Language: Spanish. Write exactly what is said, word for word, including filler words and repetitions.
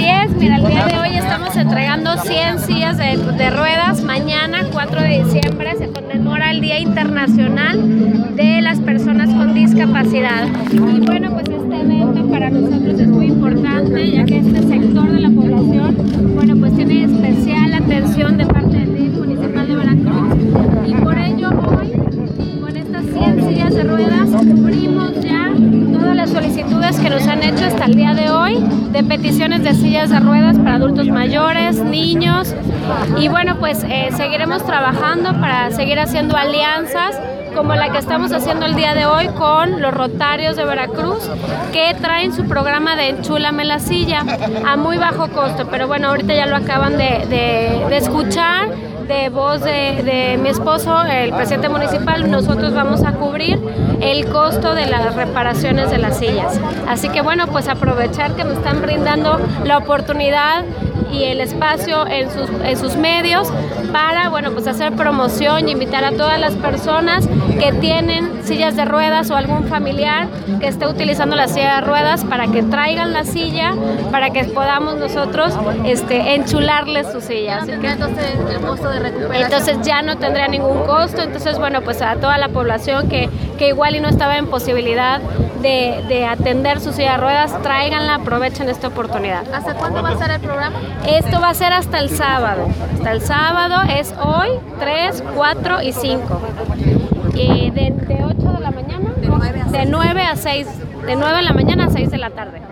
Así es, mira, el día de hoy estamos entregando cien sillas de, de ruedas. Mañana, cuatro de diciembre, se conmemora el Día Internacional de las Personas con Discapacidad. Y bueno, pues este evento para nosotros es muy importante, ya que este sector de la población, bueno, pues tiene especial atención de parte del D I F municipal de Veracruz. Y por ello hoy, con estas cien sillas de ruedas, cubrimos ya todas las solicitudes que nos han hecho hasta el día de hoy de peticiones de sillas de ruedas para adultos mayores, niños, y bueno, pues eh, seguiremos trabajando para seguir haciendo alianzas como la que estamos haciendo el día de hoy con los Rotarios de Veracruz, que traen su programa de Enchúlame la Silla a muy bajo costo, pero bueno, ahorita ya lo acaban de, de, de escuchar de voz de, de mi esposo, el presidente municipal. Nosotros vamos a cubrir el costo de las reparaciones de las sillas. Así que bueno, pues aprovechar que me están brindando la oportunidad y el espacio en sus, en sus medios para, bueno, pues hacer promoción y invitar a todas las personas que tienen sillas de ruedas o algún familiar que esté utilizando la silla de ruedas para que traigan la silla, para que podamos nosotros este, enchularles su silla. Así que, entonces el costo de recuperación. Entonces ya no tendría ningún costo. Entonces, bueno, pues a toda la población que, que igual y no estaba en posibilidad de, de atender su silla de ruedas, tráiganla, aprovechen esta oportunidad. ¿Hasta cuándo va a estar el programa? Esto va a ser hasta el sábado. Hasta el sábado es hoy, tres, cuatro y cinco. Y de, de ocho de la mañana, de nueve a seis. De nueve a seis. De nueve de la mañana a seis de la tarde.